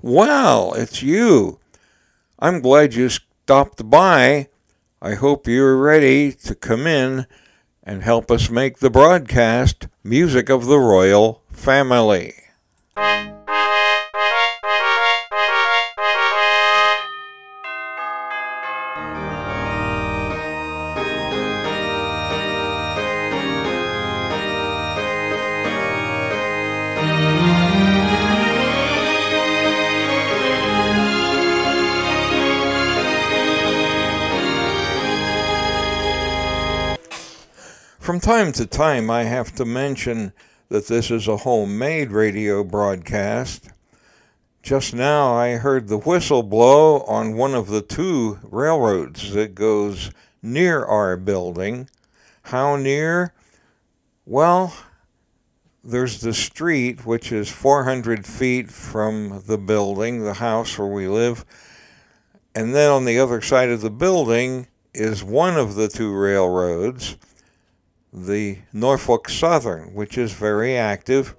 Well, it's you. I'm glad you stopped by. I hope you're ready to come in and help us make the broadcast Music of the Royal Family. From time to time, I have to mention that this is a homemade radio broadcast. Just now, I heard the whistle blow on one of the two railroads that goes near our building. How near? Well, there's the street, which is 400 feet from the building, the house where we live. And then on the other side of the building is one of the two railroads, the Norfolk Southern, which is very active.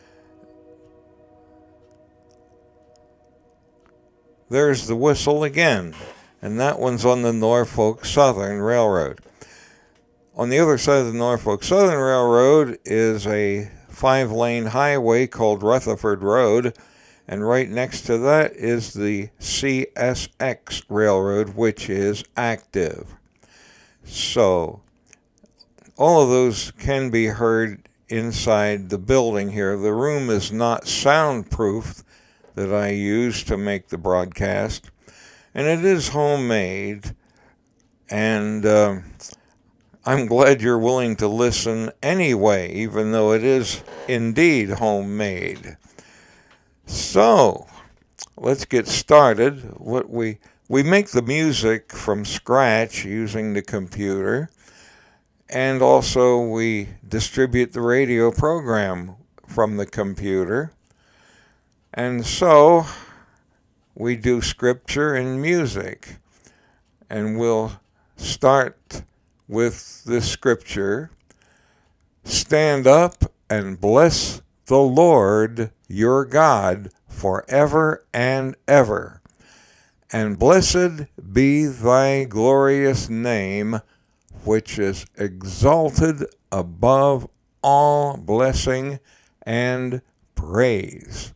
There's the whistle again, and that one's on the Norfolk Southern Railroad. On the other side of the Norfolk Southern Railroad is a 5-lane highway called Rutherford Road, and right next to that is the CSX Railroad, which is active. So all of those can be heard inside the building here. The room is not soundproofed that I use to make the broadcast, and it is homemade, and I'm glad you're willing to listen anyway, even though it is indeed homemade. So, let's get started. We make the music from scratch using the computer, and also we distribute the radio program from the computer. And so we do scripture and music. And we'll start with the scripture. Stand up and bless the Lord your God forever and ever. And blessed be thy glorious name, which is exalted above all blessing and praise.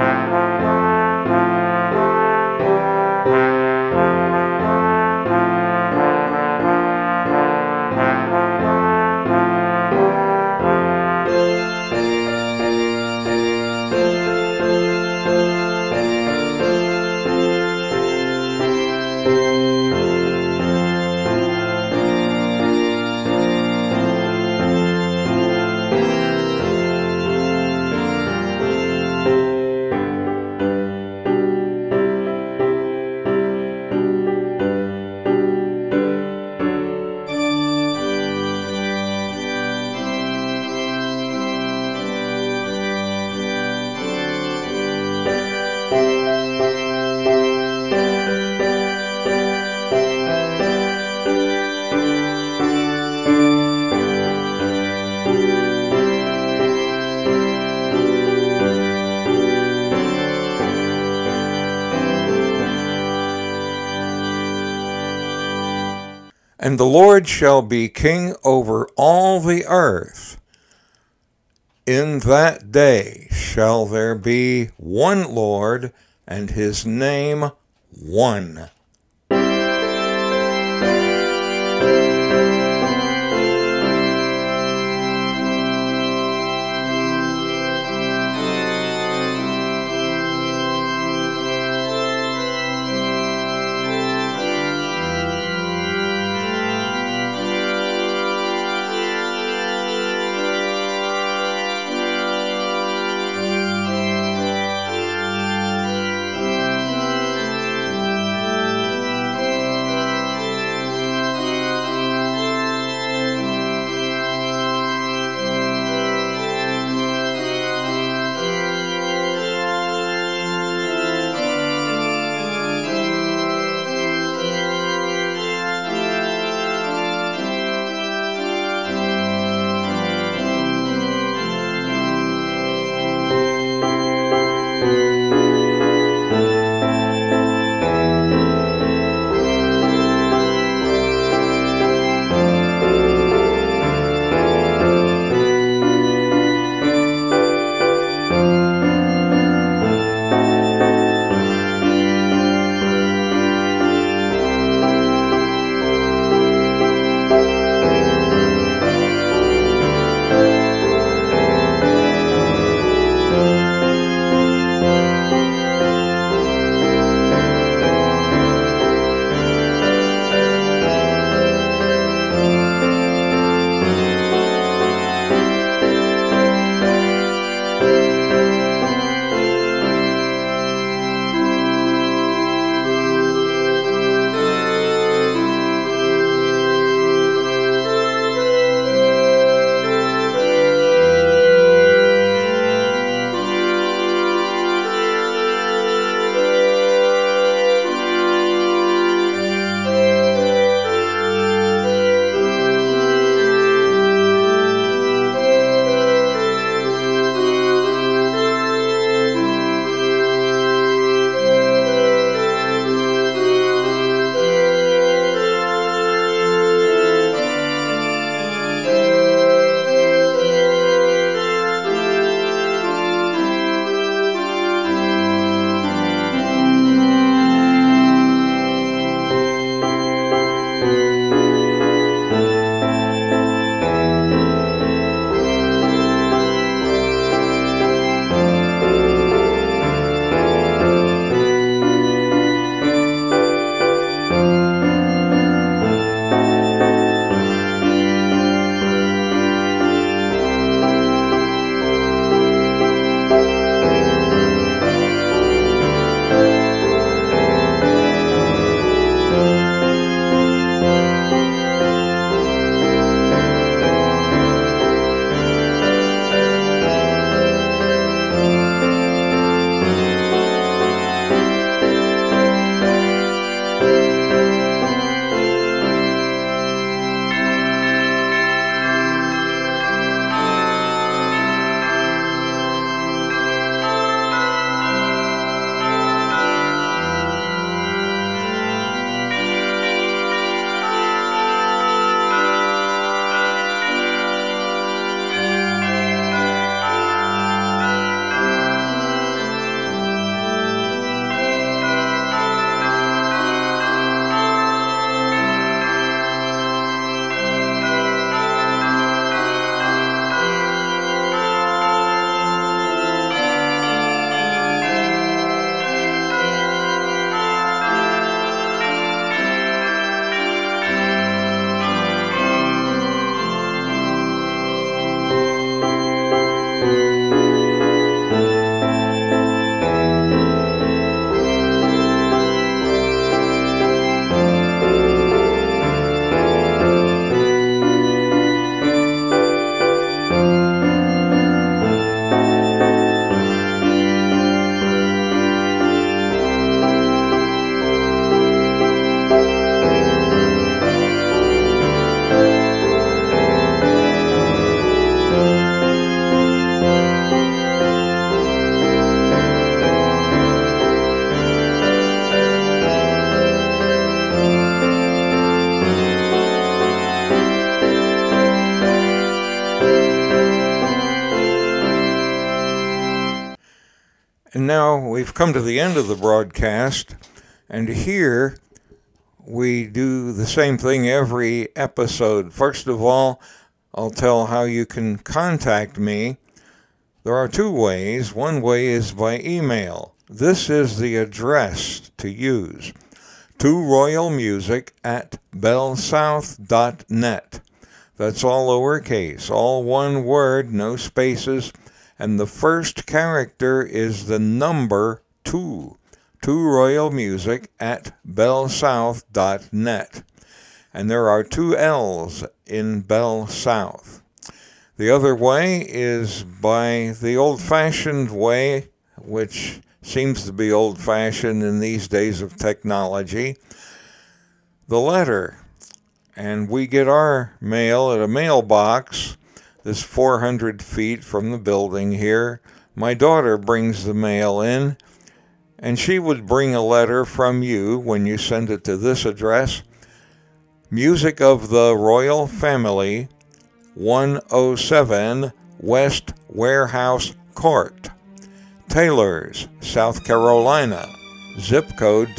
And the Lord shall be king over all the earth. In that day shall there be one Lord, and his name one. now we've come to the end of the broadcast, and here we do the same thing every episode. First of all, I'll tell how you can contact me. There are two ways. One way is by email. This is the address to use: toroyalmusic@bellsouth.net. That's all lowercase, all one word, no spaces, and the first character is the number 2. toroyalmusic@bellsouth.net. And there are 2 L's in Bell South. The other way is by the old-fashioned way, which seems to be old-fashioned in these days of technology, the letter. And we get our mail at a mailbox that's 400 feet from the building here. My daughter brings the mail in, and she would bring a letter from you when you send it to this address: Music of the Royal Family, 107 West Warehouse Court, Taylors, South Carolina, zip code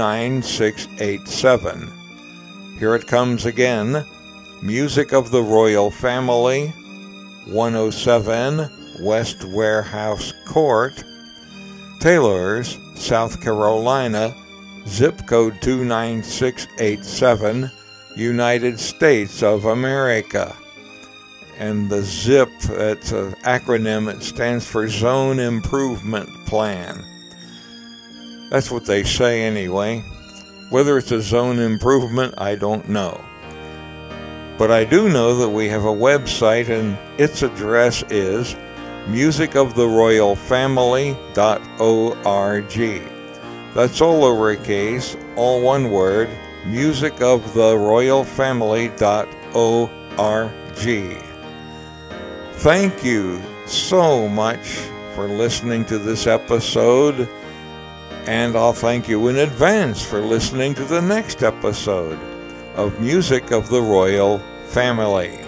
29687. Here it comes again: Music of the Royal Family, 107 West Warehouse Court, Taylors, South Carolina, zip code 29687, United States of America. And the ZIP, it's an acronym, it stands for Zone Improvement Plan. That's what they say anyway. Whether it's a zone improvement, I don't know. But I do know that we have a website, and its address is musicoftheroyalfamily.org. That's all lowercase, all one word, musicoftheroyalfamily.org. Thank you so much for listening to this episode, and I'll thank you in advance for listening to the next episode of Music of the Royal Family.